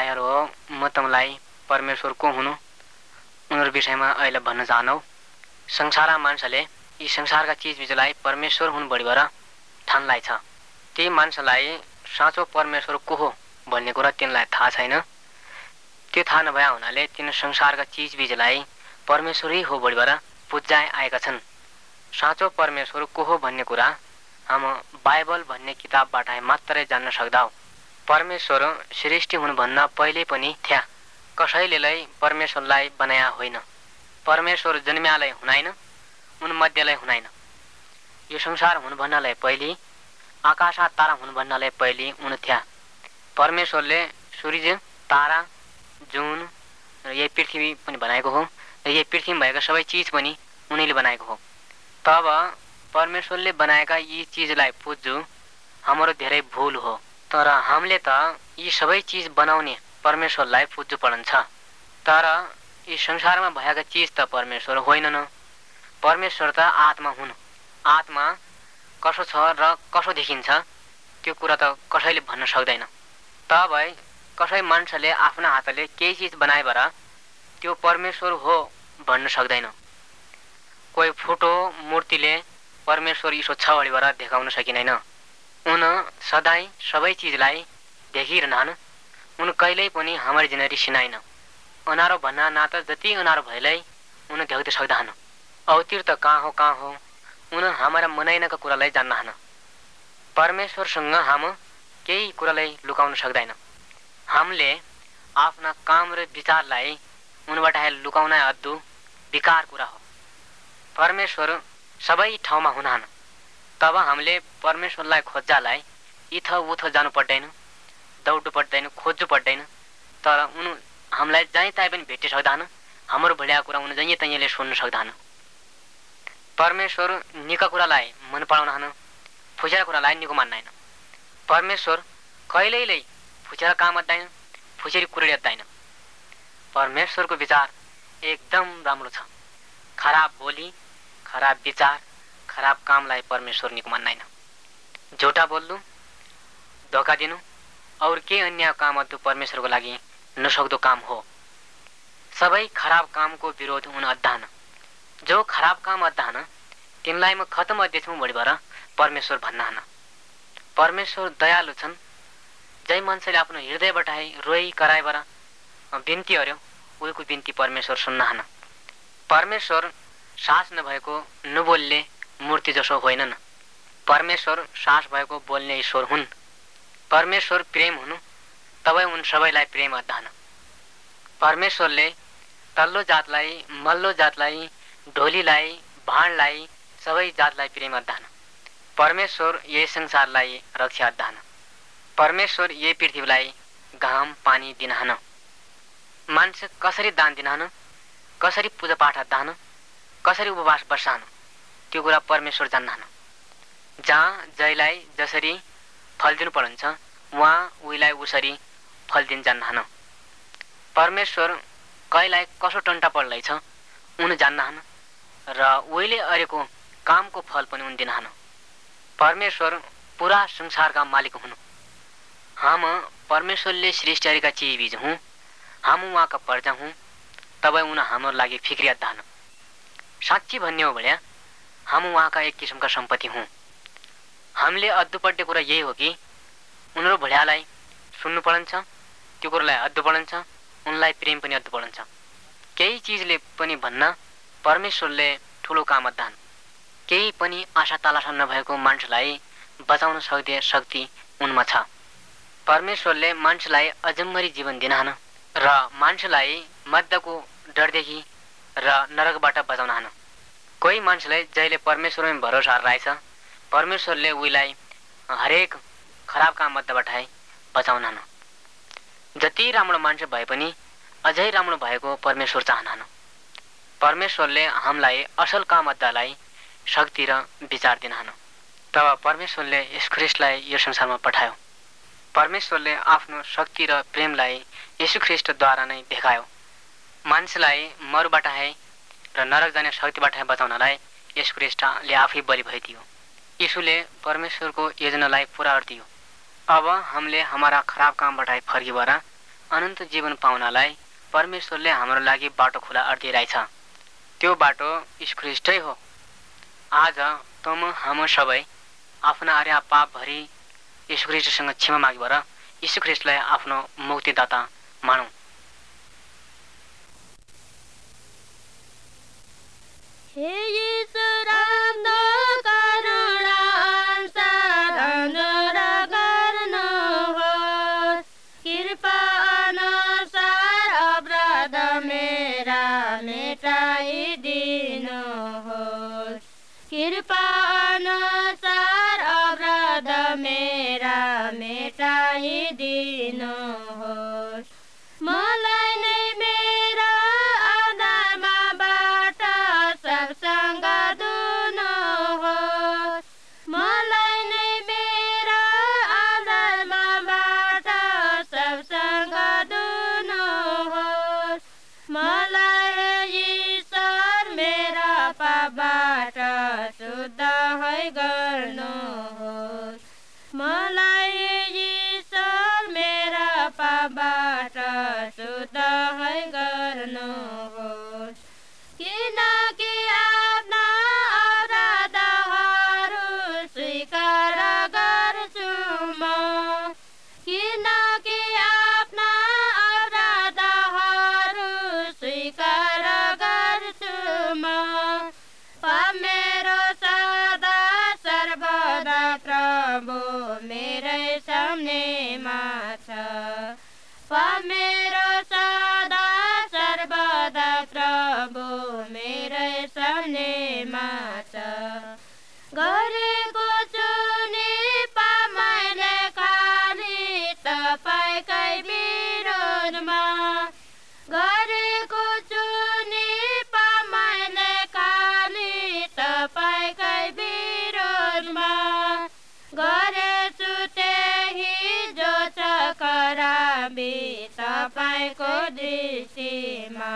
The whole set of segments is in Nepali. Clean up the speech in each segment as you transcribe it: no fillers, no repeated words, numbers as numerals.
भाइहरू हो, म तपाईँलाई परमेश्वर को हुनु उनीहरू विषयमा अहिले भन्न चाहन्छु। संसारमा मान्छेले यी संसारका चिजबिजलाई परमेश्वर हुनु बढीबाट ठान्लाई छ। ती मान्छेलाई साँचो परमेश्वर को हो भन्ने कुरा तिनलाई थाहा छैन। त्यो थाहा नभए हुनाले तिन संसारका चिजबिजलाई परमेश्वरै हो बढीबाट पुज्दै आएका छन्। साँचो परमेश्वर को हो भन्ने कुरा हम बाइबल भन्ने किताबबाट मात्रै जान्न सक्छौं। परमेश्वर सृष्टि हुनुभन्दा पहिले पनि थिए। कसैले परमेश्वरलाई बनाया होइन। परमेश्वर जन्म्यालै हुनाइन, उनमध्येलाई हुनाइन। यो संसार हुनुभन्दालाई पहिले, आकाश तारा हुनुभन्दालाई पहिले उन थिए। परमेश्वरले सूर्य, तारा, जुन र यही पृथ्वी पनि बनाएको हो र यही पृथ्वीमा भएका सबै चिज पनि उनीले बनाएको हो। तब परमेश्वरले बनाएका यी चिजलाई पुज्नु हाम्रो धेरै भूल हो। तर हामीले त यी सबै चिज बनाउने परमेश्वरलाई पुज्नु पर्छ। तर यी संसारमा भएका चिज त परमेश्वर होइनन्। परमेश्वर त आत्मा हुन्। आत्मा कसो छ र कसो देखिन्छ त्यो कुरा त कसैले भन्न सक्दैन। तब कसै मान्छेले आफ्नो हातले केही चिज बनाएबाट त्यो परमेश्वर हो भन्न सक्दैन। कोही फोटो मूर्तिले परमेश्वर इसो छ भनिबाट देखाउन सकिँदैन। उन सधैँ सबै चिजलाई देखिरहन्। उन कहिल्यै पनि हाम्रो जिन रिसिनाइन। अनारो भन्ना नाता जति अनारो भएलै उन देख्न सक्दैन। अवतिर त कहाँ हो उन हाम्रा मनैनका कुरालाई जान्नहन्। परमेश्वरसँग हम केही कुरालाई लुकाउन सक्दैन। हामीले आफ्ना काम र विचारलाई उनबाट लुकाउन अद्दु बेकार कुरा हो। परमेश्वर सबै ठाउँमा हुनाहन्। तब हामीले परमेश्वरलाई खोज्जालाई इथ उथ जानु पर्दैन, दौड्नु पर्दैन, खोज्नु पर्दैन। तर उन हामीलाई जहीँ तहीँ पनि भेट्न सक्दैन। हाम्रो भल्या कुरा उन जहीँ तहीँले सुन्न सक्दैन। परमेश्वर निका कुरालाई मन पराउनहन्, फुसेर कुरालाई निको मान्दैन। परमेश्वर कहिल्यै फुसेर काम अद्दैन, फुसेरी कुराले अद्दैन। परमेश्वरको विचार एकदम राम्रो छ। खराब बोली, खराब विचार, खराब कामलाई परमेश्वर निको मान्दैन। झुटा बोल्नु, धोका दिनु और के अन्य काम अद्दु परमेश्वरको लागि नसक्दो काम हो। सबै खराब कामको विरोध उन अद्दान। जो खराब काम अद्दान तिनलाई म खत्म अद्दैछु भनिबाट परमेश्वर भन्नहन्। परमेश्वर दयालु छन्। जै मान्छेले आफ्नो हृदयबाट रोई कराइबाट बिन्ती गर्यो उनको बिन्ती परमेश्वर सुन्नहन्। परमेश्वर सास नभएको नबोल्ने मूर्ति जसो होइनन्। परमेश्वर सास भएको बोल्ने ईश्वर हुन्। परमेश्वर प्रेम हुनु, तबै उन सबैलाई प्रेम अद्दान। परमेश्वरले तल्लो जातलाई, मल्लो जातलाई, ढोलीलाई, भाँडलाई, सबै जातलाई प्रेम अद्दान। परमेश्वर यही संसारलाई रक्षा अद्दान। परमेश्वर यही पृथ्वीलाई घाम पानी दिनहन्। मान्छे कसरी दान दिनहन्, कसरी पूजापाठ अद्दान, कसरी उपवास बस्छन् त्यो कुरा परमेश्वर जान्नहन्। जहाँ जैलाई जसरी फल दिनु पर्छ वहाँ उहीलाई उसरी फल दिन जान्नहन्। परमेश्वर कहिलाई कसो टन्टा पर्दैछ उन जान्नहन् र उहीले अरेको कामको फल पनि उन दिनहन्। परमेश्वर पूरा संसारका मालिक हुन्। हम परमेश्वरले सृष्टि गरेका चिज हौं। हम उहाँका प्रजा हौं। तबै उन हाम्रो लागि फिक्री अद्दान। साँच्ची भन्ने हो भने हम उहाँका एक किसिमका सम्पत्ति हौं। हामीले अद्दुपर्ने कुरा यही हो कि उनीहरू भड्यालाई सुन्नु पर्छ, त्यो कुरालाई अद्दु पर्छ, उनलाई प्रेम पनि अद्दु पर्छ। केही चिजले पनि भन्न परमेश्वरले ठुलो काम अद्दान। केही पनि आशा तालासा नभएको मान्छेलाई बचाउन सक्ने शक्ति उनमा छ। परमेश्वरले मान्छेलाई अजम्मरी जीवन दिनहन् र मान्छेलाई मध्यको डरदेखि र नरकबाट बचाउनहन्। कोही मान्छेलाई जहिले परमेश्वरमा भरोसा रहेछ परमेश्वरले उहीलाई हरेक खराब काम मध्यबाट बचाउनहन्। जति राम्रो मान्छे भए पनि अझै राम्रो भएको परमेश्वर चाहनहन्। परमेश्वरले हामीलाई असल काम अद्दालाई शक्ति र विचार दिनहन्। तब परमेश्वरले यीशु ख्रीष्टलाई यो संसारमा पठायो। परमेश्वरले आफ्नो शक्ति र प्रेमलाई यीशु ख्रीष्टद्वारा नै देखायो। मान्छेलाई मरुबाट र नरक जाने शक्तिबाट बचाउनलाई यीशु ख्रीष्टले आफै बलि भइदियो। यीशुले परमेश्वरको योजनालाई पूरा गरिदियो। अब हामीले हमारा खराब कामबाट फर्किएर अनन्त जीवन पाउनलाई परमेश्वरले हाम्रो लागि बाटो खुला अर्दिरहेछ। त्यो बाटो यीशु ख्रीष्टै हो। आज तम हम सबै आफ्ना अर्या पापभरि यीशु ख्रीष्टसँग क्षमा मागेर यीशु ख्रीष्टलाई आफ्नो मुक्तिदाता मानौँ। हे यीशु राम्रो करुणा अनुसार अनुग्रह गर्नुहोस्, कृपा अनुसार अपराध मेरा मेटाइदिनुहोस्, कृपा अनुसार अपराध मेरा मेटाइदिनुहोस्। मलाई नै मेरा आधारमाबाट सबसँग धुनुहोस्, मलाई नै मेरा आधारमाबाट सबसँग धुनुहोस्। मलाई ईश्वर मेरा पापबाट शुद्ध है गर्नुहोस्, मलाई ईश्वर मेरा पापबाट शुद्ध है गर्नुहोस्। किनकि आफ्ना अपराधहरू स्वीकार गर्छु म, किनकि आफ्ना अपराधहरू स्वीकार गर्छु म। पाप मेरो सदा सर्वदा प्रभु मेरै सामनेमा छ, पाप मेरो सदा सर्वदा प्रभु मेरै सामनेमा छ। गरेको छु नि पाप मैले खाली तपाईँकै विरोधमा, गरेको छु नि पाप मैले खाली तपाईँकै विरोधमा। गरेछु त्यही जो छ खराबी तपाईँको दृष्टिमा,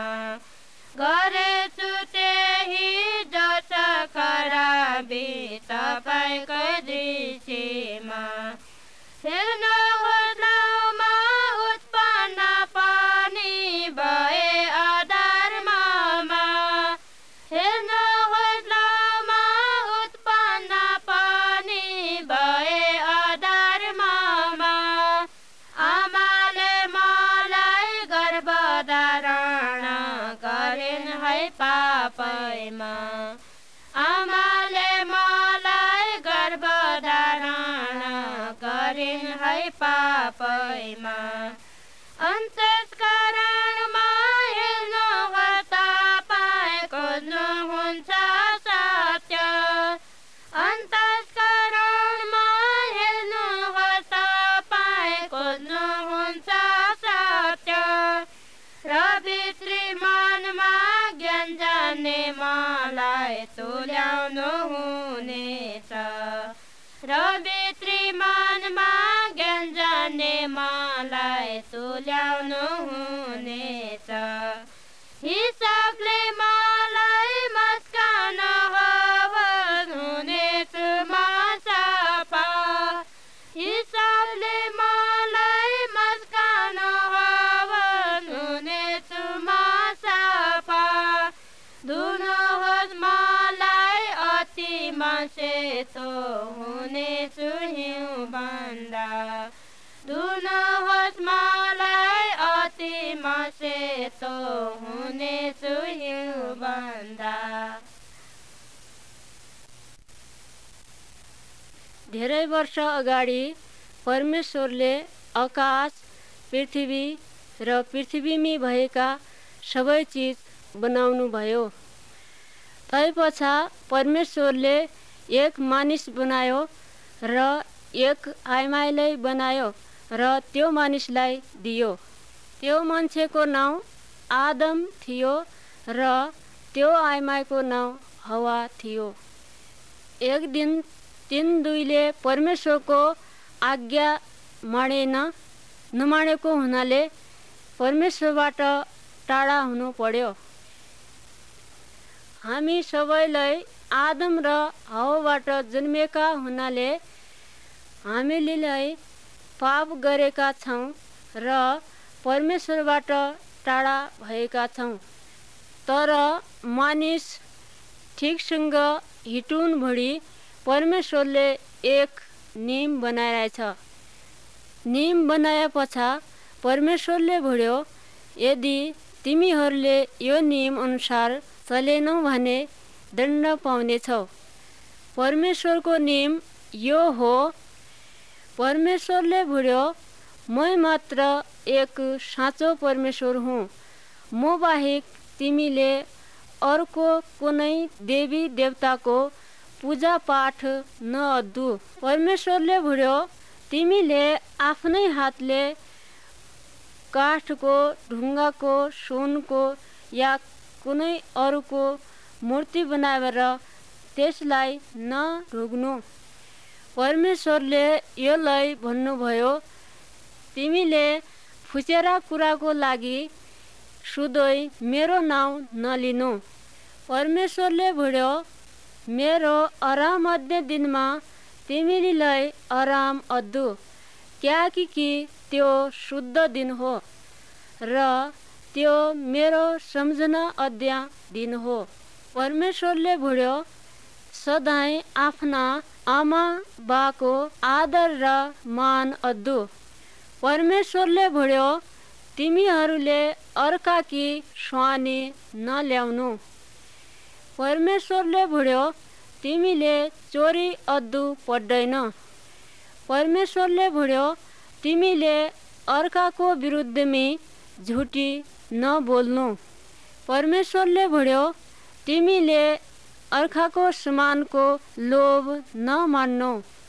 गरेछु त्यही जो छ खराबी तपाईँको दृष्टिमा। हेर्नुहोस् नाउँमा उत्पन्न पनि भए अधर्ममा, हेर्नुहोस् नाउँमा उत्पन्न पनि भए अधर्ममा। आमाले मलाई गर्भधारण गरिन् है पापैमा, आमाले मलाई गर्भधारण गरिन् है पापैमा। अन्तस्करणमा हेर्नुहोस् तपाईँ खोज्नुहुन्छ सत्य, अन्तस्करणमा हेर्नुहोस् तपाईँ खोज्नुहुन्छ सत्य। र भित्री मनमा ज्ञान जान्ने मलाई तुल्याउनु हुनेछ, र भित्री मनमा ज्ञान जान्ने मलाई तुल्याउनु हुनेछ। हिसाबले मलाई मस्कान हुनेछु म सफा, हिसाबले मलाई मस्कान हुनेछु म सफा। धुनुहोस् मलाई अति सेतो हुनेछु हिउँभन्दा, धुनुहोस् मलाई अति सेतो हुनेछु हिउँभन्दा। धेरै वर्ष अगाडि परमेश्वरले आकाश, पृथ्वी र पृथ्वीमा भएका सबै चिज बनाउनु भयो। तैपछाडि परमेश्वरले एक मानिस बनायो र एक आइमाईलाई बनायो र त्यो मानिसलाई दियो। त्यो मान्छेको नाउँ आदम थियो र त्यो आइमाईको नाउँ हवा थियो। एक दिन तीन दुईले परमेश्वरको आज्ञा नमानेको हुनाले परमेश्वरबाट टाढा हुनु पर्यो। हामी सबैलाई आदम र हवाबाट जन्मेका हुनाले हामीले पाप गरेका छौँ र परमेश्वरबाट टाढा भएका छौँ। तर मानिस ठिकसँग हिटुन भडी परमेश्वरले एक नियम बनाइरहेछ। नियम बनाए पछा परमेश्वरले भन्यो, यदि तिमीहरूले यो नियम अनुसार चलेनौ भने दण्ड पाउनेछौ। परमेश्वरको नियम यो हो। परमेश्वरले भन्यो, मै मात्र एक साँचो परमेश्वर हुँ। म बाहेक तिमीले अर्को कुनै देवी देवताको पूजा पाठ नअद्दु। परमेश्वरले भन्यो, तिमीले आफ्नै हातले काठको, ढुङ्गाको, सुनको या कुनै अरूको मूर्ति बनाएर त्यसलाई नढोग्नु। परमेश्वरले यसलाई भन्नुभयो, तिमीले फुचेरा कुराको लागि सुधै मेरो नाउँ नलिनु। परमेश्वरले भन्यो, मेरो आरामध्य दिनमा तिमीलाई आराम अद्दु, क्याकि त्यो शुद्ध दिन हो र त्यो मेरो सम्झना अद्या दिन हो। परमेश्वरले भन्यो, सधैँ आफ्ना आमा बाको आदर र मान अद्दु। परमेश्वरले भन्यो, तिमीहरूले अर्काकी स्वानी नल्याउनु। परमेश्वरले भन्यो, तिमीले चोरी अद्दु पर्दैन। परमेश्वरले भन्यो, तिमीले अर्काको विरुद्धमा झुटी नबोल्नु। परमेश्वरले भन्यो, तिमीले अर्काको समानको लोभ नमान्नु।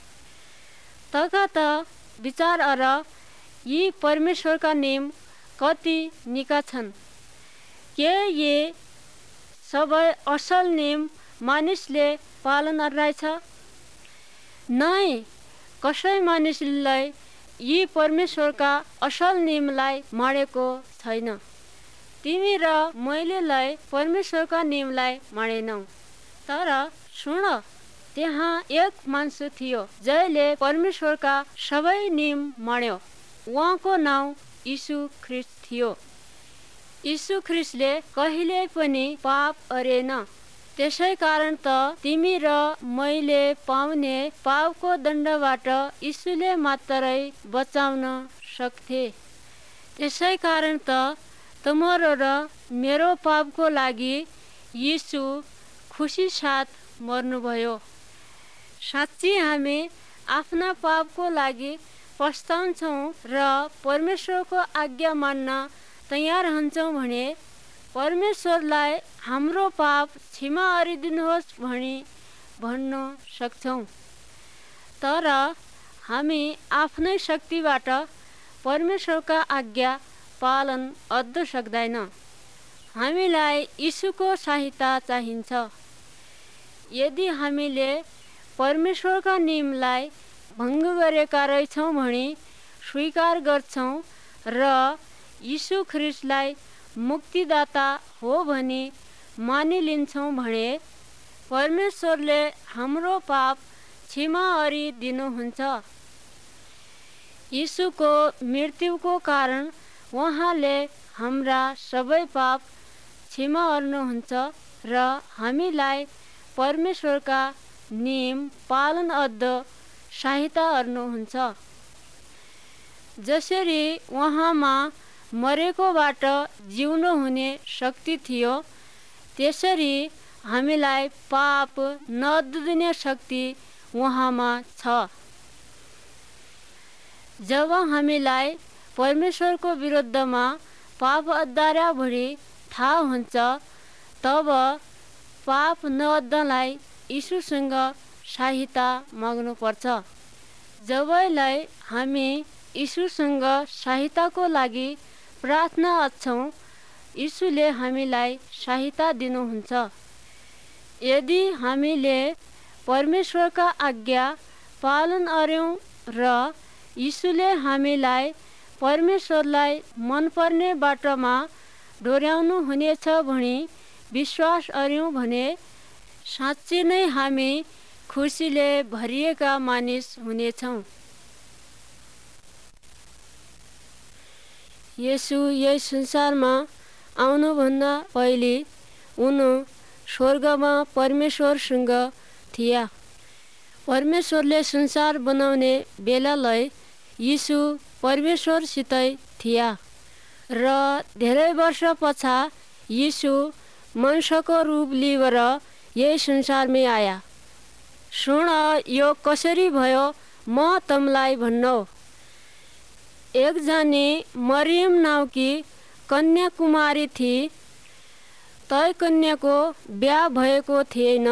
त विचार गर, यी परमेश्वरका नियम कति निका छन्। के यी सबै असल नियम मानिसले पालन गरिरहेछ? नै, कसै मानिसले यी परमेश्वरका असल नियमलाई मानेको छैन। तिमी र मैलेलाई परमेश्वरका नियमलाई मानेनौ। तर सुन, त्यहाँ एक मान्छे थियो जसले परमेश्वरका सबै नियम मान्यो। उहाँको नाउँ यीशु ख्रिस्ट थियो। यीशु ख्रिस्टले कहिले पनि पाप गरेन। त्यसै कारण त तिमी र मैले पाउने पापको दण्डबाट यीशुले मात्रै बचाउन सक्थे। त्यसै कारण त तिम्रो र मेरो पापको लागि यीशु खुसी साथ मर्नुभयो। साँच्चै हामी आफ्ना पापको लागि पछताउँछौँ र परमेश्वरको आज्ञा मान्न तयार हुन्छौँ भने परमेश्वरलाई हाम्रो पाप क्षमा गरिदिनुहोस् भनी भन्न सक्छौँ। तर हामी आफ्नै शक्तिबाट परमेश्वरका आज्ञा पालन अद्द सक्दैन। हामीलाई यीशुको सहायता चाहिन्छ। यदि हामीले परमेश्वरका नियमलाई भङ्ग गरेका रहेछौँ भने स्वीकार गर्छौँ र यीशु ख्रिस्टलाई मुक्तिदाता हो भनी मानिलिन्छौँ भने परमेश्वरले हाम्रो पाप क्षमा गरिदिनुहुन्छ। यीशुको मृत्युको कारण उहाँले हाम्रा सबै पाप क्षमा गर्नुहुन्छ र हामीलाई परमेश्वरका नियम पालन अद्द सहायता गर्नुहुन्छ। जसरी उहाँमा मरेकोबाट जिउनु हुने शक्ति थियो, त्यसरी हामीलाई पाप नअद्दिने शक्ति उहाँमा छ। जब हामीलाई परमेश्वरको विरुद्धमा पाप अद्दार्या भडी थाहा हुन्छ, तब पाप नअद्दलाई यीशुसँग सहायता माग्नुपर्छ। जबलाई हामी यीशुसँग सहायताको लागि प्रार्थना गर्छौँ, यीशुले हामीलाई सहायता दिनुहुन्छ। यदि हामीले परमेश्वरका आज्ञा पालन गर्यौँ र यीशुले हामीलाई परमेश्वरलाई मनपर्ने बाटोमा डोर्याउनु हुनेछ भनी विश्वास गर्यौँ भने साँच्चै नै हामी खुसीले भरिएका मानिस हुनेछौँ। येशू यस संसारमा आउनुभन्दा पहिले उनी स्वर्गमा परमेश्वरसँग थिए। परमेश्वरले संसार बनाउने बेलालाई यीशु परमेश्वरसितै थिए र धेरै वर्ष पछाडि यीशु मनुष्यको रूप लिएर यही संसारमै आया। सुन यो कसरी भयो म तमलाई भन्नु। एकजना मरियम नाउँकी कन्या कुमारी थिए। तै कन्याको बिहा भएको थिएन।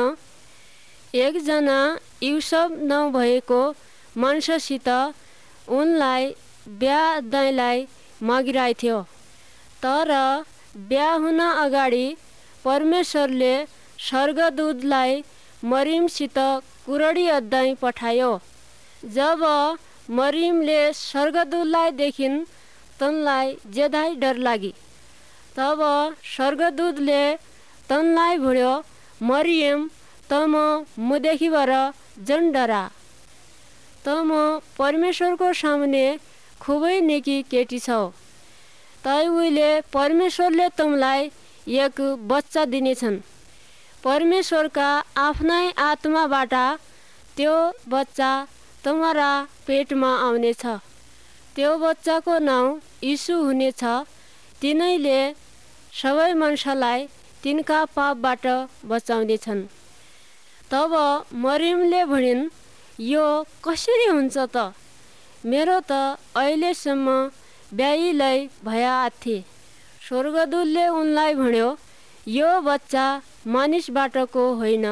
एकजना युसुफ नभएको मान्छेसित उनलाई बिहा दैलाई मागिरहेथ्यो। तर बिहा हुन अगाडि परमेश्वरले स्वर्गदूतलाई मरियमसित कुरडी अद्दै पठायो। जब मरियमले स्वर्गदूतलाई देखिन् तनलाई ज्यादै डर लागि। तब स्वर्गदूतले तनलाई भन्यो, मरियम त म मुदेखिबाट झन् डरा। त म परमेश्वरको सामुने खुबै नेकी केटी छौ। तै उहिले परमेश्वरले तमलाई एक बच्चा दिनेछन्। परमेश्वरका आफ्नै आत्माबाट त्यो बच्चा तुम्हारा पेटमा आउनेछ। त्यो बच्चाको नाउँ यीशु हुनेछ। तिनैले सबै मान्छेलाई तिनका पापबाट बचाउनेछन्। तब मरियमले भनिन्, यो कसरी हुन्छ त? मेरो त अहिलेसम्म बिहालै भया थिए। स्वर्गदूतले उनलाई भन्यो, यो बच्चा मानिसबाटको होइन,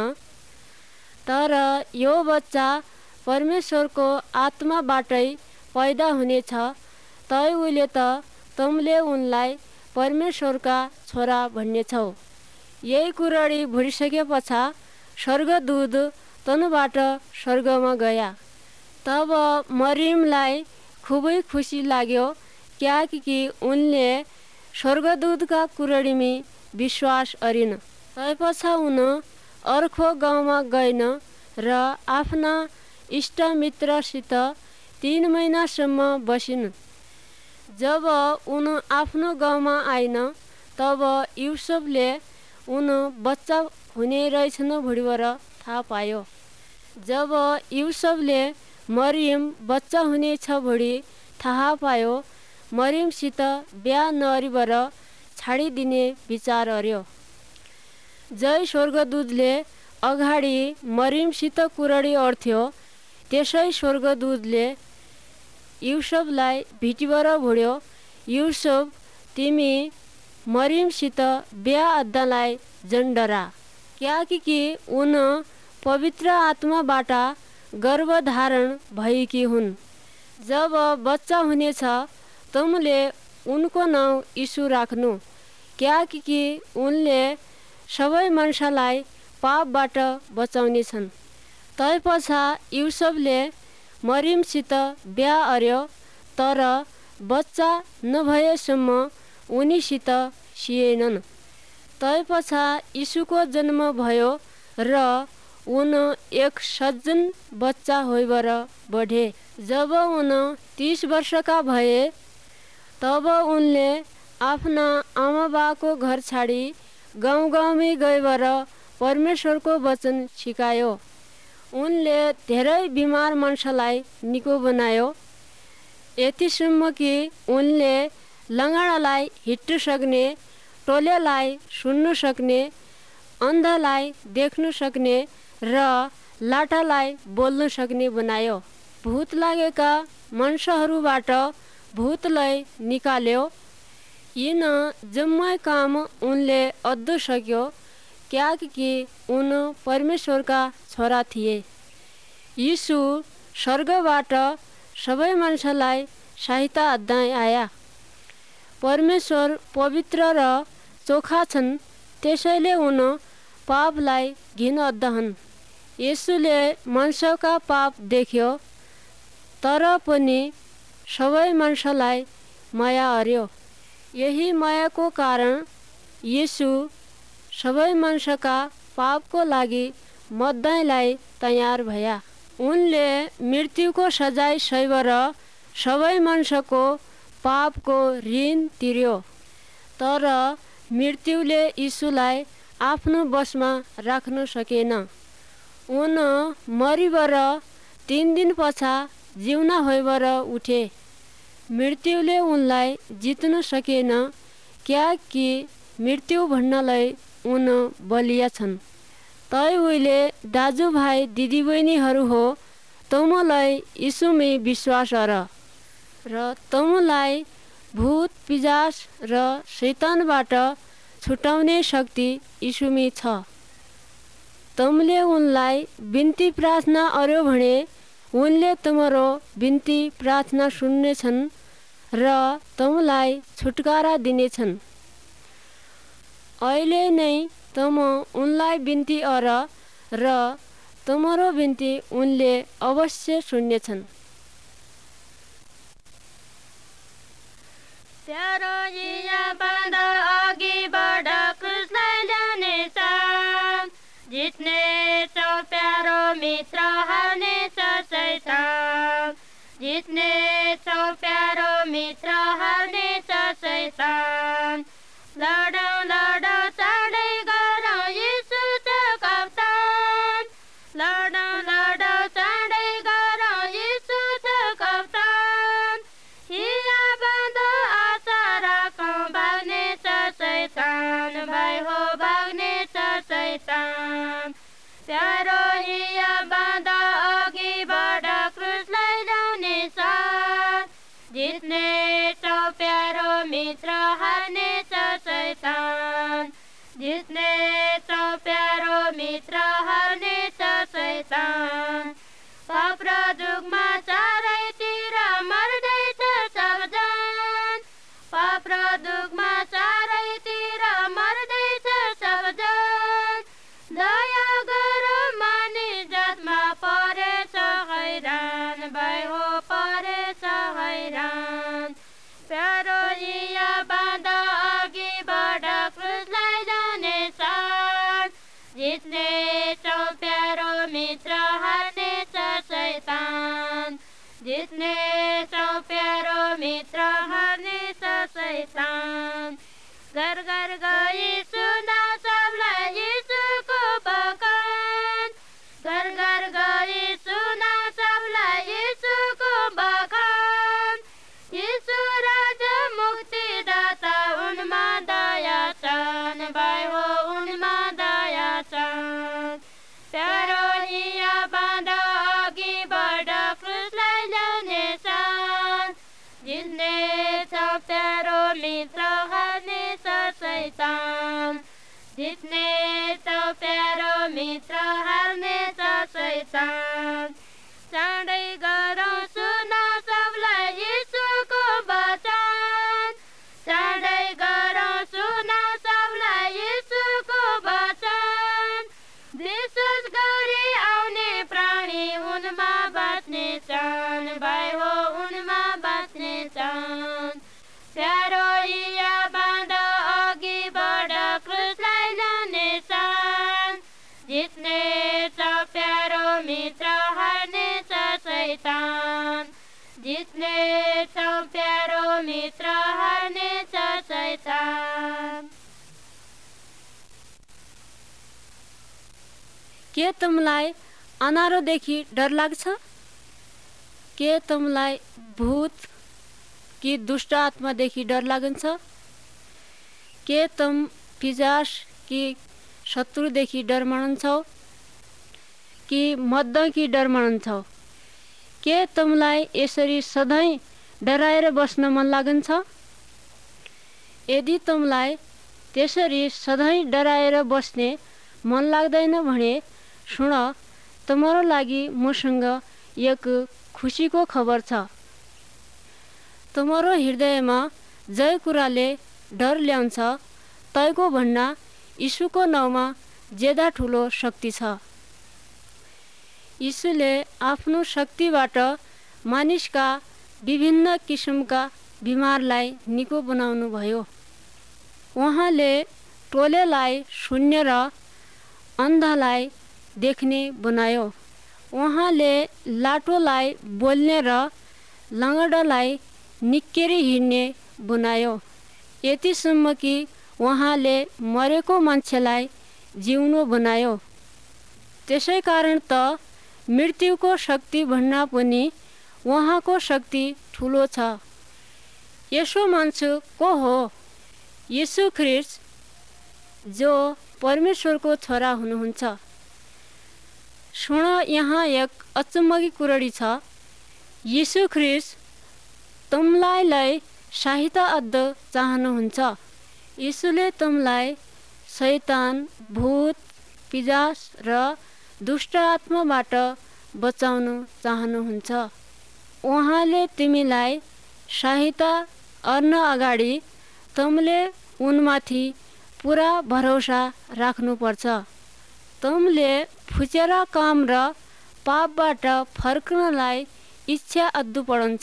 तर यो बच्चा परमेश्वरको आत्माबाटै पैदा हुनेछ। तै उहिले त तमले उनलाई परमेश्वरका छोरा भन्नेछौ। यही कुराडी भुलिसके पछाडि स्वर्गदूत तनबाट स्वर्गमा गया। तब मरियमलाई खुबै खुसी लाग्यो, किनकि उनले स्वर्गदूतका कुराडीमा विश्वास गरिन्। तैपछाडि उन अर्को गाउँमा गइन् र आफ्ना इष्टमित्रसित 3 महिनासम्म बसिन्। जब उन आफ्नो गाउँमा आइन तब युसुफले उन बच्चा हुने रहेछन् भुँडीबाट थाहा पायो। जब युसुफले मरियम बच्चा हुनेछ भुँडी थाहा पायो, मरियमसित बिहा नगरीबाट छाडिदिने विचार गर्यो। जय स्वर्गदूतले अगाडि मरियमसित कुराडी अर्थ्यो। त्यसै स्वर्गदूतले युसुफलाई भिटीबाट भन्यो, युसुफ तिमी मरियमसित बिहा अद्दालाई झन् डरा, किनकि उन पवित्र आत्माबाट गर्भधारण भएकी हुन्। जब बच्चा हुनेछ तुमले उनको नाउँ यीशु राख्नु, किनकि उनले सबै मान्छेलाई पापबाट बचाउनेछन्। तैपछाडि युसुफले मरियमसित बिहा गर्यो, तर बच्चा नभएसम्म उनीसित सिएनन्। तैपछाडि यीशुको जन्म भयो र उन एक सज्जन बच्चा होइबाट बढे। जब उन 30 वर्षका भए तब उनले आफ्ना आमाबाको घर छाडी गाउँमै गएर परमेश्वरको वचन सिकायो। उनले धेरै बिमार मान्छेलाई निको बनायो, यतिसम्म कि उनले लङ्गडालाई हिँड्न सक्ने, टोलेलाई सुन्न सक्ने, अन्धलाई देख्न सक्ने र लाटालाई बोल्न सक्ने बनायो। भूत लागेका मान्छेहरूबाट भूतलाई निकाल्यो। यिन जम्मै काम उनले अद्द सक्यो, किनकि उन परमेश्वरका छोरा थिए। यीशु स्वर्गबाट सबै मान्छेलाई सहायता अद्दै आया। परमेश्वर पवित्र र चोखा छन्, त्यसैले उन पापलाई घिन अद्दछन्। येशूले मान्छेका पाप देख्यो, तर पनि सबै मान्छेलाई माया गर्यो। यही मायाको कारण येशू सबै मान्छेका पापको लागि मर्नलाई तयार भया। उनले मृत्युको सजाय सहेर सबै मान्छेको पापको ऋण तिर्यो। तर मृत्युले यीशुलाई आफ्नो बसमा राख्न सकेन। उन मरिबर 3 दिन पछाडि जिउना होइबर उठे। मृत्युले उनलाई जित्न सकेन, कियाकि मृत्यु भन्नलाई उन बलिया छन्। तै उहिले दाजुभाइ दिदीबहिनीहरू हो, तमलाई यीशुमै विश्वास र तमलाई भूत पिशाच र शैतानबाट छुटाउने शक्ति यीशुमै छ। तमले उनलाई बिन्ती प्रार्थना अर्यो भने उनले तमरो बिन्ती प्रार्थना सुन्नेछन् र तमलाई छुटकारा दिनेछन्। अहिले नै तम उनलाई बिन्ती र तमरो बिन्ती उनले अवश्य सुन्नेछन्। प्यारो यीशुबाट अघि बढ, क्रुसलाई ल्याउनेछ, जित्नेछ प्यारो मित्र, हार्नेछ शैतान। जित्नेछ प्यारो मित्र, हार्नेछ शैतान। लडौँ लडौँ चाँडै गरौँ, यीशु छ कप्तान। लडौँ लडौँ चाँडै गरौँ, यीशु छ कप्तान। हिया बाँधो आशा राखौँ, भाग्नेछ शैतान, भाइ हो भाग्नेछ शैतान। प्यारो हिया बाँध अघि बढ, क्रुसलाई ल्याउनेछ, जित्नेछ प्यारो मित्र, हार्नेछ शैतान। जित्नेछ प्यारो मित्र, हार्नेछ शैतान। पाप र दुखमा चारैतिर मर्दैछ सबजन। पाप र दुखमा चारैतिर मर्दैछ सबजन। दया गरो मानिस जातमा, परेछ हैरान, भाइ हो परेछ हैरान। प्यारो हिया बाँध अघि बढ, क्रुसलाई ल्याउनेछ, जित्नेछ प्यारो मित्र, हार्नेछ शैतान। जित्नेछ प्यारो मित्र, हार्नेछ शैतान। घर घर गई सुना सबलाई यीशुको बखान। घर घर गई सुना सबलाई यीशुको बखान। यीशु राजा मुक्तिदाता, उनमा दया छन्, भाइ हो उनमा दया छन्। प्यारो हिया बाँध अघि बढ, क्रुसलाई ल्याउनेछ, जित्नेछ प्यारो मित्र, हार्नेछ शैतान। जित्नेछ प्यारो मित्र, हार्नेछ शैतान। चाँडै गरौँ सुना सबलाई यीशुको वचन। चाँडै गरौँ सुना सबलाई यीशुको वचन। विश्वास गरी आउने प्राणी उनमा बाँच्नेछन्, भाइ हो उनमा बाँच्नेछन्। प्यारो हिया बाँध अघि बढ, क्रुसलाई ल्याउनेछ, जित्नेछ प्यारो मित्र, हार्नेछ शैतान। जित्नेछ प्यारो मित्र, हार्नेछ शैतान। के तमलाई अनारोदेखि डर लाग्छ? के तमलाई भूत कि दुष्ट आत्मादेखि डर लागन्छ? के तम पिशाच कि शत्रुदेखि डर मानन्छौ? कि मद्द कि डर मानन्छौ? के तमलाई यसरी सधैँ डराएर बस्न मन लागन्छ? यदि तमलाई त्यसरी सधैँ डराएर बस्ने मन लाग्दैन भने सुन, तमरो लागि मसँग एक खुसीको खबर छ। तमरो हृदयमा जय कुराले डर ल्याउँछ, तैको भन्ना यीशुको नाउँमा ज्यादा ठुलो शक्ति छ। यीशुले आफ्नो शक्तिबाट मानिसका विभिन्न किसिमका बिमारलाई निको बनाउनु भयो। उहाँले टोलेलाई शून्य र अन्धलाई देख्ने बनायो। उहाँले लाटोलाई बोल्ने र लङ्गडलाई निक्केरी हिँड्ने बनायो, यतिसम्म कि उहाँले मरेको मान्छेलाई जिउनु बनायो। त्यसै कारण त मृत्युको शक्ति भन्दा पनि उहाँको शक्ति ठुलो छ। यसो मान्छे को हो? यीशु ख्रिस्ट, जो परमेश्वरको छोरा हुनुहुन्छ। सुन, यहाँ एक अचम्मकी कुरडी छ। यीशु ख्रिस्ट तमलाई सहायता अद्द चाहनुहुन्छ। यीशुले तमलाई शैतान, भूत, पिशाच र दुष्ट आत्माबाट बचाउन चाहनुहुन्छ। उहाँले तिमीलाई सहायता गर्न अगाडि तमले उनमाथि पुरा भरोसा राख्नुपर्छ। तमले फुचेरा काम र पापबाट फर्कनलाई इच्छा अद्दु पर्छ।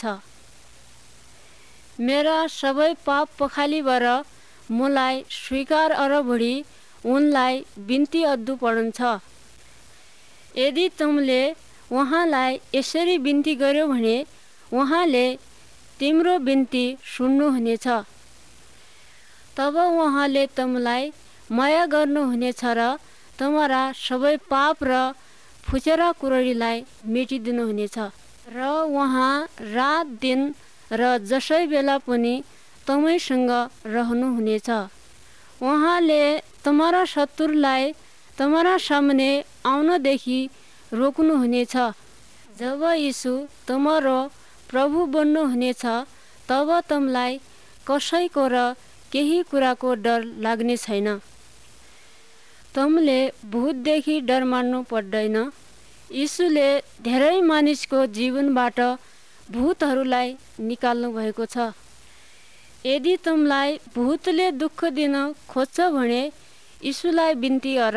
मेरा सबै पाप पखालीबाट मलाई स्वीकार अरबढी उनलाई बिन्ती अद्दु पर्छ। यदि तमले उहाँलाई यसरी बिन्ती गर्यो भने उहाँले तिम्रो बिन्ती सुन्नुहुनेछ। तब उहाँले तमलाई माया गर्नुहुनेछ र तमरा सबै पाप र फुचेरा कुरडीलाई मेटिदिनुहुनेछ। र उहाँ रात दिन र जसै बेला पनि तमैसँग रहनुहुनेछ। उहाँले तमरा शत्रुलाई तमरा सामने आउनदेखि रोक्नुहुनेछ। जब यीशु तमरो प्रभु बन्नुहुनेछ तब तमलाई कसैको र केही कुराको डर लाग्ने छैन। तमले भूतदेखि डर मान्नु पर्दैन। यीशुले धेरै मानिसको जीवनबाट भूतहरूलाई निकाल्नु भएको छ। यदि तमलाई भूतले दुःख दिन खोज्छ भने यीशुलाई बिन्ती गर।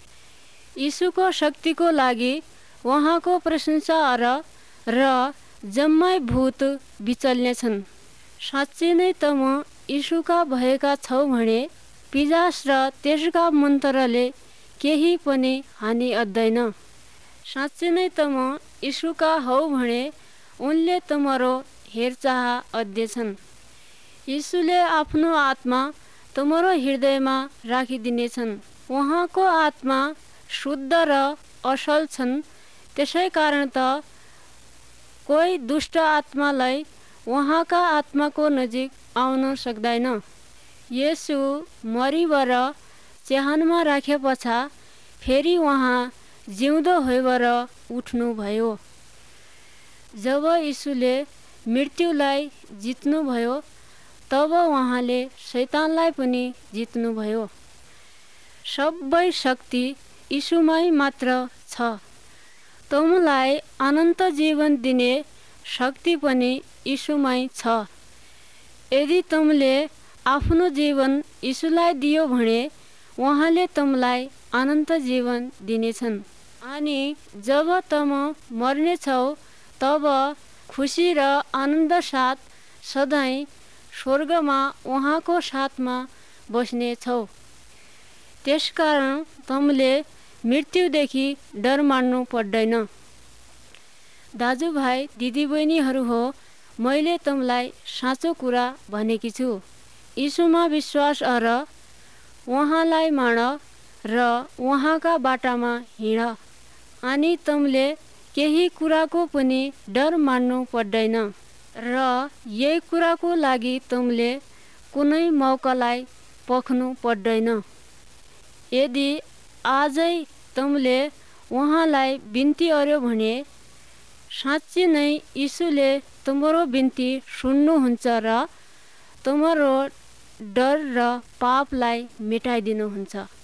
यीशुको शक्तिको लागि उहाँको प्रशंसा गर र जम्मै भूत बिचल्ने छन्। साँच्चै नै त म यीशुका भएका छौ भने पिशाच र त्यसका मन्त्रले केही पनि हानि अद्दैन। साँच्चै नै त म यीशुका हौ भने उनले तमरो हेरचाह अद्देछन्। यीशुले आफ्नो आत्मा तमरो हृदयमा राखिदिनेछन्। उहाँको आत्मा शुद्ध र असल छन्। त्यसै कारण त कोही दुष्ट आत्मालाई उहाँका आत्माको नजिक आउन सक्दैन। येशू मरिबाट चिहानमा राखे पछाडि फेरि उहाँ जिउँदो भएर उठ्नुभयो। जब यीशुले मृत्युलाई जित्नुभयो तब उहाँले शैतानलाई पनि जित्नुभयो। सबै शक्ति यीशुमै मात्र छ। तमलाई अनन्त जीवन दिने शक्ति पनि यीशुमै छ। यदि तमले आफ्नो जीवन यीशुलाई दियो भने उहाँले तमलाई अनन्त जीवन दिनेछन्। अनि जब तम मर्नेछौ तब खुसी र आनन्द साथ सधैँ स्वर्गमा उहाँको साथमा बस्नेछौ। त्यसकारण तमले मृत्युदेखि डर मान्नु पर्दैन। दाजुभाइ दिदीबहिनीहरू हो, मैले तमलाई साँचो कुरा भनेकी छु। यीशुमा विश्वास गर, उहाँलाई मान र उहाँका बाटामा हिँड। अनि तमले केही कुराको पनि डर मान्नु पर्दैन। र यही कुराको लागि तमले कुनै मौकालाई पर्खनु पर्दैन। यदि आजै तमले उहाँलाई बिन्ती गर्यो भने साँच्चै नै यीशुले तमरो बिन्ती सुन्नुहुन्छ र तमरो डर र पापलाई मेटाइदिनुहुन्छ।